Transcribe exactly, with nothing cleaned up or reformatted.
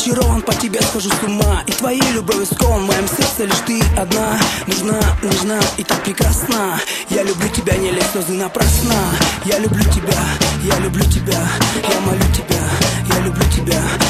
зачарован, по тебе схожу с ума. И твоей любовью скован, в моем сердце лишь ты одна. Нужна, нежна и так прекрасна. Я люблю тебя, не лей слезы напрасно. Я люблю тебя, я люблю тебя, я молю тебя, я люблю тебя.